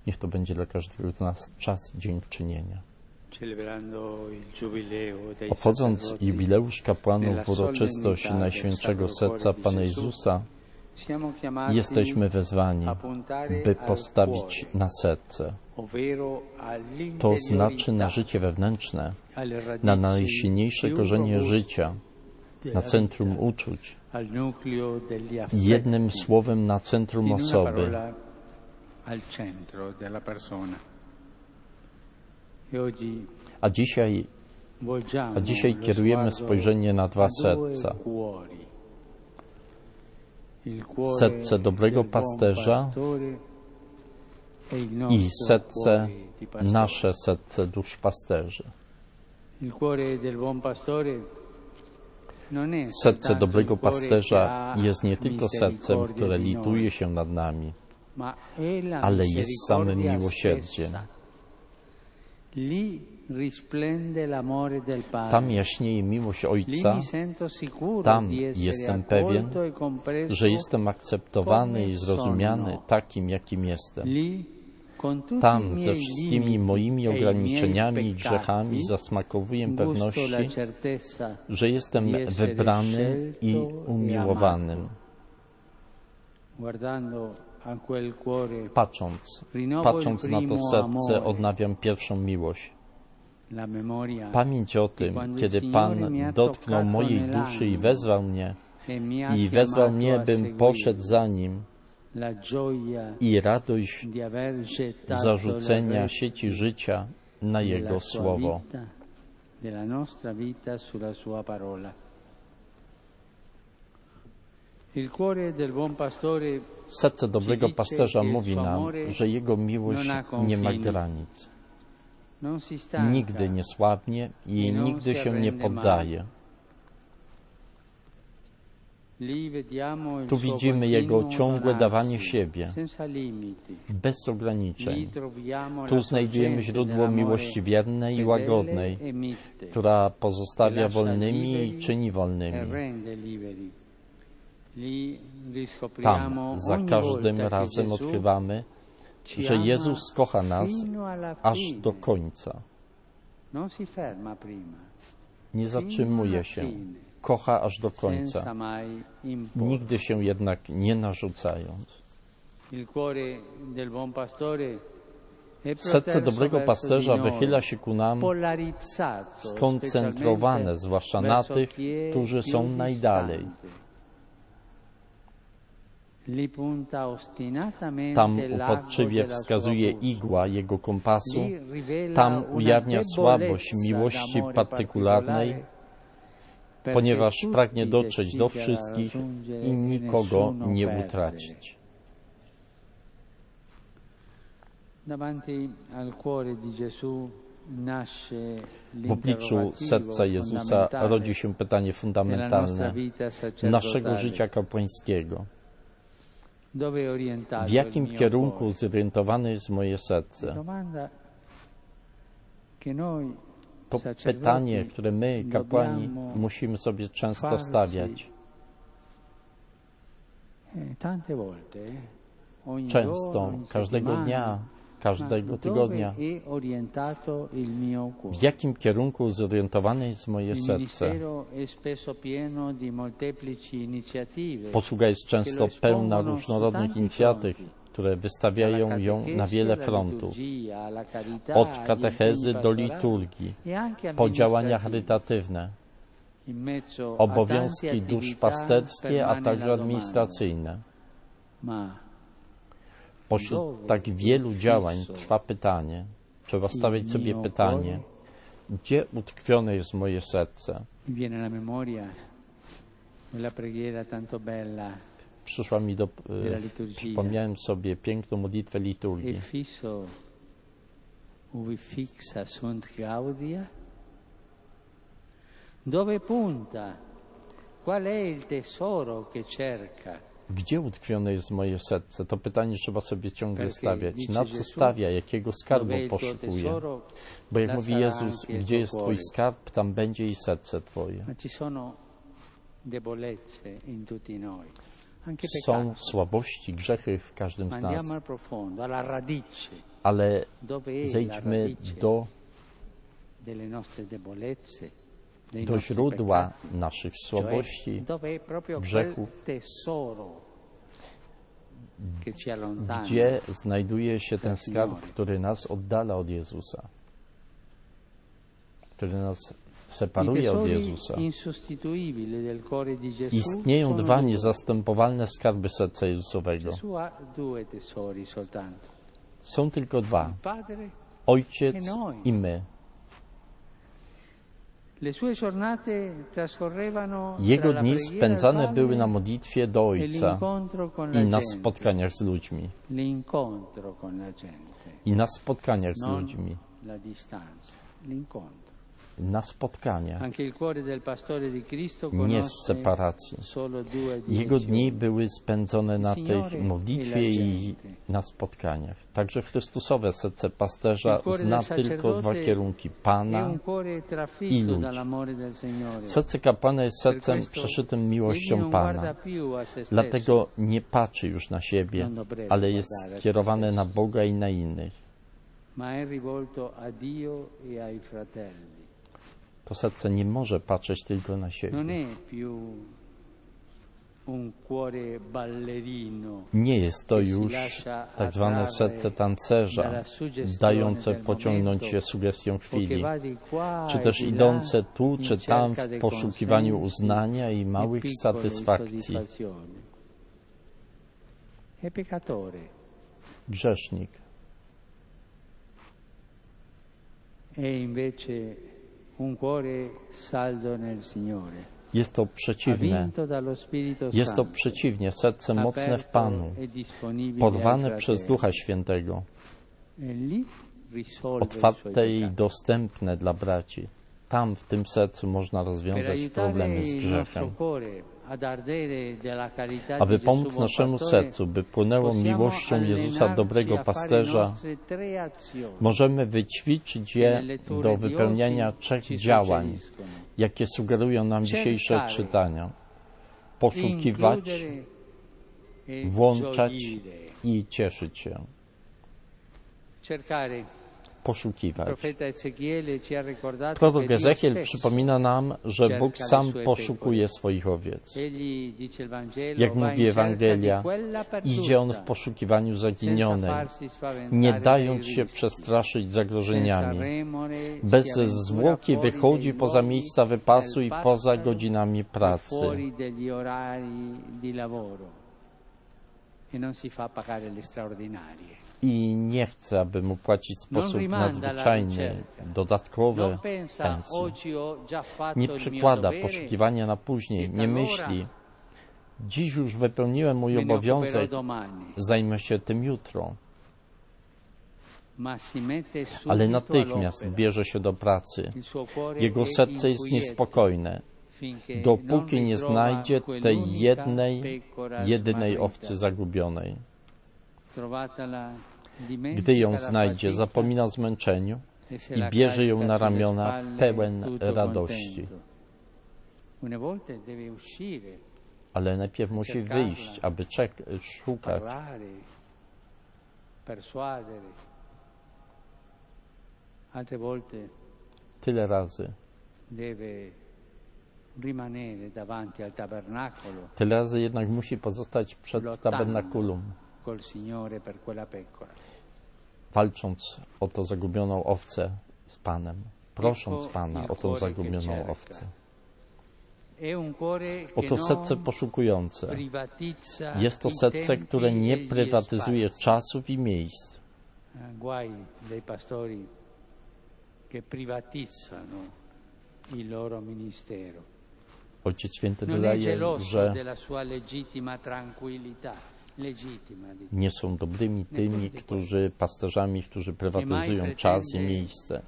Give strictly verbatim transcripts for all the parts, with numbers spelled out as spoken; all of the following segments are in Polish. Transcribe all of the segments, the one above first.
Niech to będzie dla każdego z nas czas dziękczynienia. Obchodząc jubileusz kapłanów w uroczystość Najświętszego Serca Pana Jezusa, jesteśmy wezwani, by postawić na serce. To znaczy na życie wewnętrzne, na najsilniejsze korzenie życia, na centrum uczuć, jednym słowem na centrum osoby. A dzisiaj, a dzisiaj kierujemy spojrzenie na dwa serca. Serce dobrego pasterza i serce, nasze serce duszpasterzy. Serce dobrego pasterza jest nie tylko sercem, które lituje się nad nami, ale jest samym miłosierdziem. Tam jaśnieje miłość Ojca, tam jestem pewien, że jestem akceptowany i zrozumiany takim, jakim jestem. Tam ze wszystkimi moimi ograniczeniami i grzechami zasmakowuję pewności, że jestem wybranym i umiłowanym. Patrząc, patrząc na to serce, odnawiam pierwszą miłość. Pamięć o tym, kiedy Pan dotknął mojej duszy i wezwał mnie, i wezwał mnie, bym poszedł za Nim, i radość zarzucenia sieci życia na Jego Słowo. Serce dobrego pasterza mówi nam, że Jego miłość nie ma granic. Nigdy nie słabnie i nigdy się nie poddaje. Tu widzimy Jego ciągłe dawanie siebie, bez ograniczeń. Tu znajdujemy źródło miłości wiernej i łagodnej, która pozostawia wolnymi i czyni wolnymi. Tam za każdym razem odkrywamy, że Jezus kocha nas aż do końca. Nie zatrzymuje się, kocha aż do końca, nigdy się jednak nie narzucając. Serce dobrego pasterza wychyla się ku nam skoncentrowane, zwłaszcza na tych, którzy są najdalej. Tam uporczywie wskazuje igła Jego kompasu, tam ujawnia słabość miłości partykularnej, ponieważ pragnie dotrzeć do wszystkich i nikogo nie utracić. W obliczu serca Jezusa rodzi się pytanie fundamentalne naszego życia kapłańskiego. W jakim kierunku zorientowane jest moje serce? To pytanie, które my, kapłani, musimy sobie często stawiać. Często, każdego dnia, każdego tygodnia. W jakim kierunku zorientowane jest moje serce? Posługa jest często pełna różnorodnych inicjatyw, które wystawiają ją na wiele frontów. Od katechezy do liturgii, po działania charytatywne, obowiązki duszpasterskie, a także administracyjne. Pośród tak wielu działań trwa pytanie, trzeba stawiać sobie pytanie, gdzie utkwione jest moje serce? Przyszła mi do... E, przypomniałem sobie piękną modlitwę liturgii. Dove punta? Qual è il tesoro che cerca? Gdzie utkwione jest moje serce? To pytanie trzeba sobie ciągle stawiać. Na co stawia? Jakiego skarbu poszukuje? Bo jak mówi Jezus, gdzie jest Twój skarb, tam będzie i serce Twoje. Są słabości, grzechy w każdym z nas. ale zejdźmy do, do źródła naszych słabości, grzechów, gdzie znajduje się ten skarb, który nas oddala od Jezusa, który nas separuje od Jezusa. Istnieją dwa niezastępowalne skarby serca Jezusowego. Są tylko dwa. Ojciec i my. Jego dni spędzane były na modlitwie do Ojca i na spotkaniach z ludźmi. I na spotkaniach z ludźmi. Na spotkaniach, nie w separacji. Jego dni były spędzone na tej modlitwie i na spotkaniach. Także Chrystusowe serce pasterza zna tylko dwa kierunki, Pana i ludzi. Serce kapłana jest sercem przeszytym miłością Pana. Dlatego nie patrzy już na siebie, ale jest skierowane na Boga i na innych. To serce nie może patrzeć tylko na siebie. Nie jest to już tak zwane serce tancerza, dające pociągnąć się sugestią chwili, czy też idące tu czy tam w poszukiwaniu uznania i małych satysfakcji. Grzesznik. Jest to przeciwne. Jest to przeciwnie, serce mocne w Panu, porwane przez Ducha Świętego, otwarte i dostępne dla braci. Tam, w tym sercu można rozwiązać problemy z grzechem. Aby pomóc naszemu sercu, by płynęło miłością Jezusa dobrego pasterza, możemy wyćwiczyć je do wypełniania trzech działań, jakie sugerują nam dzisiejsze czytania. Poszukiwać, włączać i cieszyć się. Poszukiwać. Prorok Ezechiel przypomina nam, że Bóg sam poszukuje swoich owiec. Jak mówi Ewangelia, idzie On w poszukiwaniu zaginionej, nie dając się przestraszyć zagrożeniami. Bez zwłoki wychodzi poza miejsca wypasu i poza godzinami pracy. I nie chce, aby mu płacić w sposób nadzwyczajny, dodatkowe pensje. Nie przekłada poszukiwania na później, nie myśli, dziś już wypełniłem mój obowiązek, zajmę się tym jutro. Ale natychmiast bierze się do pracy. Jego serce jest niespokojne, dopóki nie znajdzie tej jednej, jedynej owcy zagubionej. Gdy ją znajdzie, zapomina o zmęczeniu i bierze ją na ramiona pełen radości. Ale najpierw musi wyjść, aby czek szukać. Tyle razy. Tyle razy jednak musi pozostać przed tabernakulum, walcząc o to zagubioną owcę z Panem, prosząc Pana o tą zagubioną owcę. Oto serce poszukujące. Jest to serce, które nie prywatyzuje czasów i miejsc. Ojciec Święty dodaje, że nie są dobrymi tymi, którzy pasterzami, którzy prywatyzują czas i miejsce.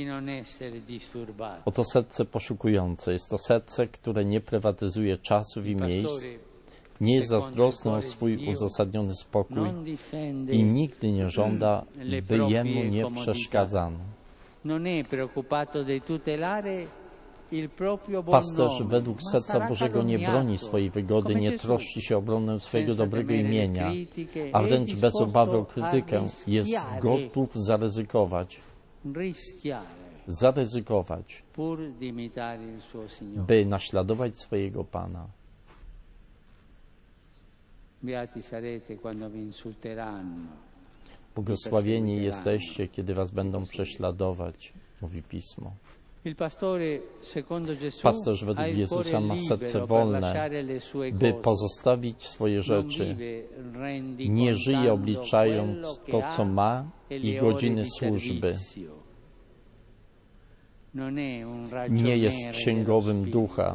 Oto serce poszukujące. Jest to serce, które nie prywatyzuje czasów i miejsc, nie jest zazdrosne o swój uzasadniony spokój i nigdy nie żąda, by jemu nie przeszkadzano. Pasterz według serca Bożego nie broni swojej wygody, nie troszczy się o obronę swojego dobrego imienia, a wręcz bez obawy o krytykę jest gotów zaryzykować, zaryzykować, by naśladować swojego Pana. Błogosławieni jesteście, kiedy was będą prześladować, mówi Pismo. Pasterz według Jezusa ma serce wolne, by pozostawić swoje rzeczy. Nie żyje obliczając to, co ma i godziny służby. Nie jest księgowym ducha,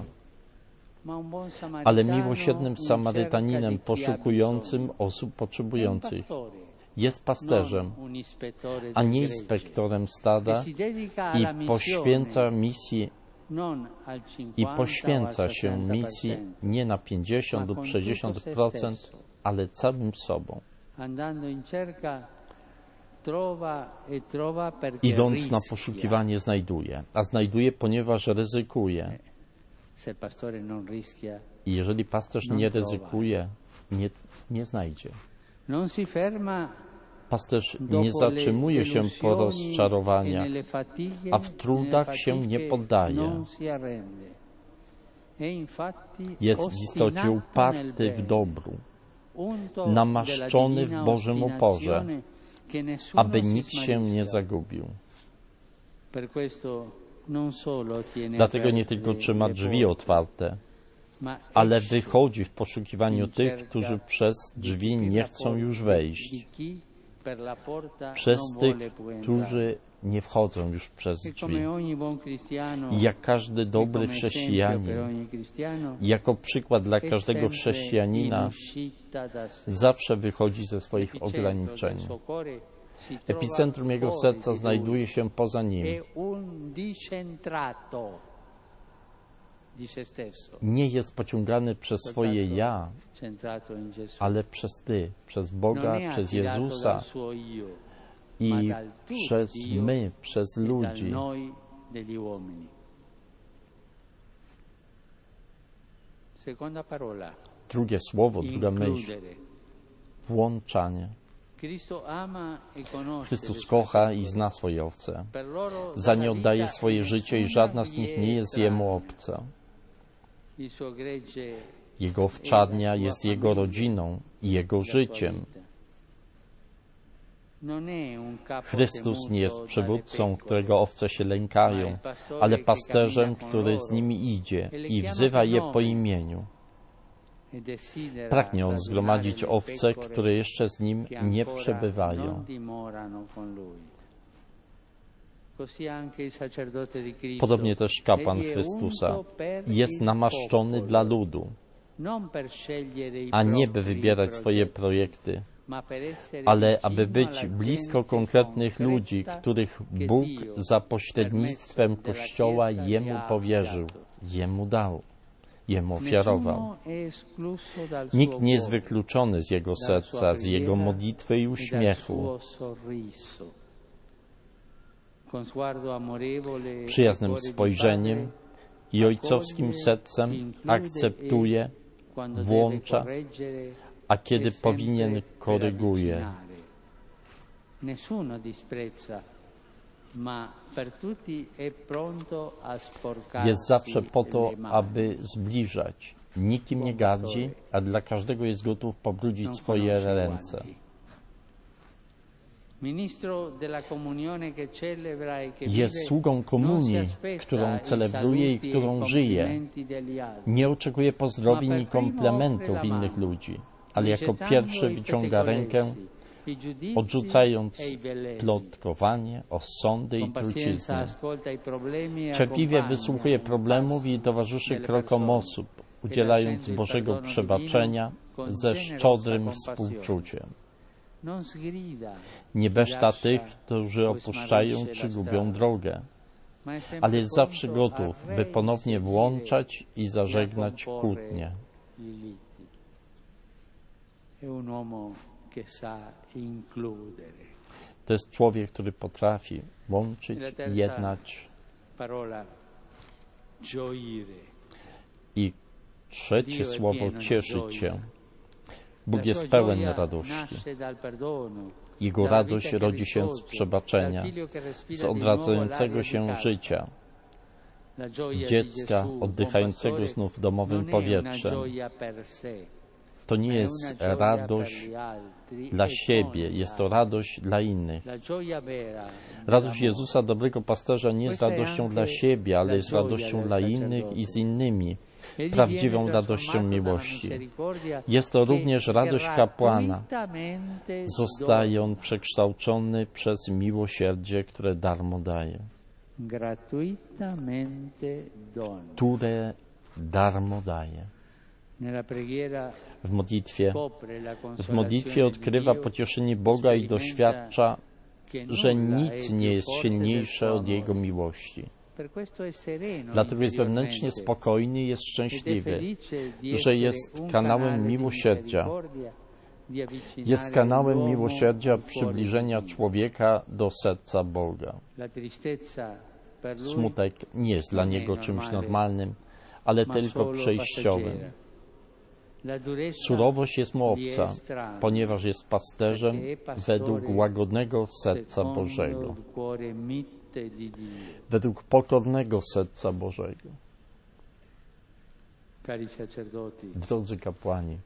ale miłosiernym Samarytaninem poszukującym osób potrzebujących. Jest pasterzem, a nie inspektorem stada i poświęca misji i poświęca się misji nie na pięćdziesiąt lub sześćdziesiąt procent, ale całym sobą. Idąc na poszukiwanie znajduje, a znajduje, ponieważ ryzykuje. I jeżeli pasterz nie ryzykuje, nie, nie znajdzie. Pasterz nie zatrzymuje się po rozczarowaniach, a w trudach się nie poddaje. Jest w istocie uparty w dobru, namaszczony w Bożym uporze, aby nikt się nie zagubił. Dlatego nie tylko trzyma drzwi otwarte, ale wychodzi w poszukiwaniu tych, którzy przez drzwi nie chcą już wejść, przez tych, którzy nie wchodzą już przez drzwi. I jak każdy dobry chrześcijanin, jako przykład dla każdego chrześcijanina, zawsze wychodzi ze swoich ograniczeń. Epicentrum jego serca znajduje się poza nim. Nie jest pociągany przez swoje ja, ale przez Ty, przez Boga, przez Jezusa i przez my, przez ludzi. Drugie słowo, druga myśl. Włączanie. Chrystus kocha i zna swoje owce. Za nie oddaje swoje życie i żadna z nich nie jest Jemu obca. Jego owczarnia jest Jego rodziną i Jego życiem. Chrystus nie jest przywódcą, którego owce się lękają, ale pasterzem, który z nimi idzie i wzywa je po imieniu. Pragnie on zgromadzić owce, które jeszcze z nim nie przebywają. Podobnie też kapłan Chrystusa jest namaszczony dla ludu, a nie by wybierać swoje projekty, ale aby być blisko konkretnych ludzi, których Bóg za pośrednictwem Kościoła Jemu powierzył, Jemu dał. Jemu ofiarował. Nikt nie jest wykluczony z Jego serca, z Jego modlitwy i uśmiechu. Przyjaznym spojrzeniem i ojcowskim sercem akceptuje, włącza, a kiedy powinien, koryguje. Jest zawsze po to, aby zbliżać. Nikim nie gardzi, a dla każdego jest gotów pobrudzić swoje ręce. Jest sługą komunii, którą celebruje i którą żyje. Nie oczekuje pozdrowień i komplementów innych ludzi, ale jako pierwszy wyciąga rękę, odrzucając plotkowanie, osądy i trucizny. Cierpliwie wysłuchuje problemów i towarzyszy krokom osób, udzielając Bożego przebaczenia ze szczodrym współczuciem. Nie beszta tych, którzy opuszczają czy gubią drogę, ale jest zawsze gotów, by ponownie włączać i zażegnać kłótnie. To jest człowiek, który potrafi łączyć, jednać. I trzecie słowo cieszyć się. Bóg jest pełen radości. Jego radość rodzi się z przebaczenia, z odradzającego się życia, dziecka oddychającego znów domowym powietrzem. To nie jest radość dla siebie, jest to radość dla innych. Radość Jezusa, dobrego pasterza, nie jest radością dla siebie, ale jest radością dla innych i z innymi, prawdziwą radością miłości. Jest to również radość kapłana. Zostaje on przekształcony przez miłosierdzie, które darmo daje. Które darmo daje. W modlitwie, w modlitwie odkrywa pocieszenie Boga i doświadcza, że nic nie jest silniejsze od Jego miłości. Dlatego jest wewnętrznie spokojny i jest szczęśliwy, że jest kanałem miłosierdzia. Jest kanałem miłosierdzia przybliżenia człowieka do serca Boga. Smutek nie jest dla niego czymś normalnym, ale tylko przejściowym. Surowość jest mu obca, ponieważ jest pasterzem według łagodnego serca Bożego, według pokornego serca Bożego. Drodzy kapłani,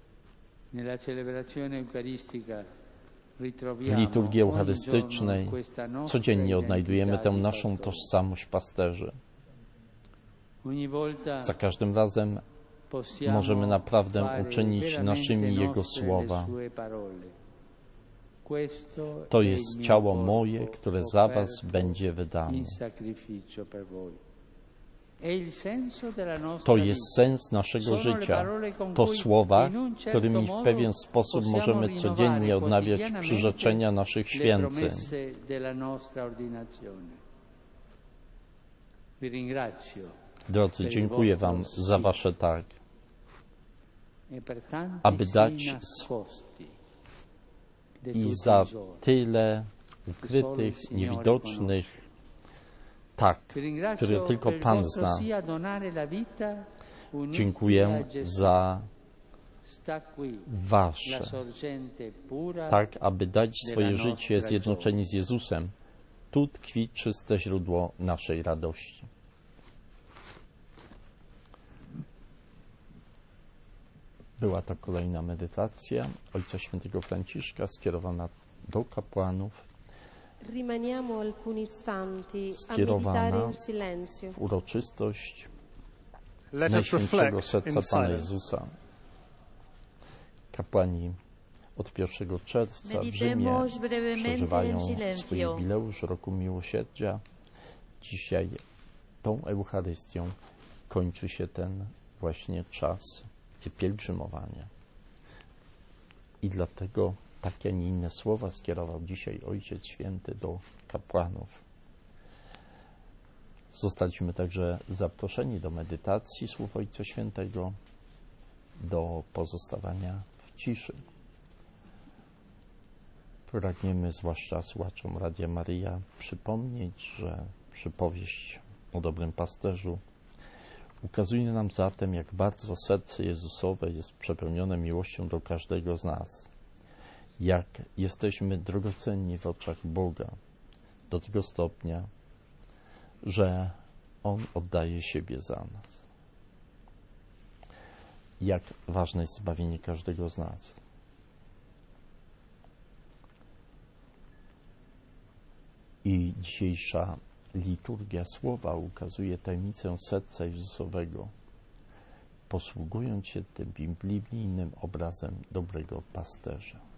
w liturgii eucharystycznej codziennie odnajdujemy tę naszą tożsamość pasterzy. Za każdym razem możemy naprawdę uczynić naszymi Jego słowa. To jest ciało moje, które za was będzie wydane. To jest sens naszego życia. To słowa, którymi w pewien sposób możemy codziennie odnawiać przyrzeczenia naszych święceń. Drodzy, dziękuję wam za wasze tak, aby dać i za tyle ukrytych, niewidocznych tak, które tylko Pan zna. Dziękuję za wasze tak, aby dać swoje życie zjednoczeni z Jezusem. Tu tkwi czyste źródło naszej radości. Była to kolejna medytacja Ojca Świętego Franciszka skierowana do kapłanów, skierowana w uroczystość Najświętszego Serca Pana Jezusa. Kapłani od pierwszego czerwca w Rzymie przeżywają swój jubileusz Roku Miłosierdzia. Dzisiaj tą Eucharystią kończy się ten właśnie czas pielgrzymowania. I dlatego takie, a nie inne słowa skierował dzisiaj Ojciec Święty do kapłanów. Zostaliśmy także zaproszeni do medytacji słów Ojca Świętego, do pozostawania w ciszy. Pragniemy zwłaszcza słuchaczom Radia Maryja przypomnieć, że przypowieść o dobrym pasterzu ukazuje nam zatem, jak bardzo serce Jezusowe jest przepełnione miłością do każdego z nas. Jak jesteśmy drogocenni w oczach Boga do tego stopnia, że On oddaje siebie za nas. Jak ważne jest zbawienie każdego z nas. I dzisiejsza liturgia słowa ukazuje tajemnicę serca Jezusowego, posługując się tym biblijnym obrazem dobrego pasterza.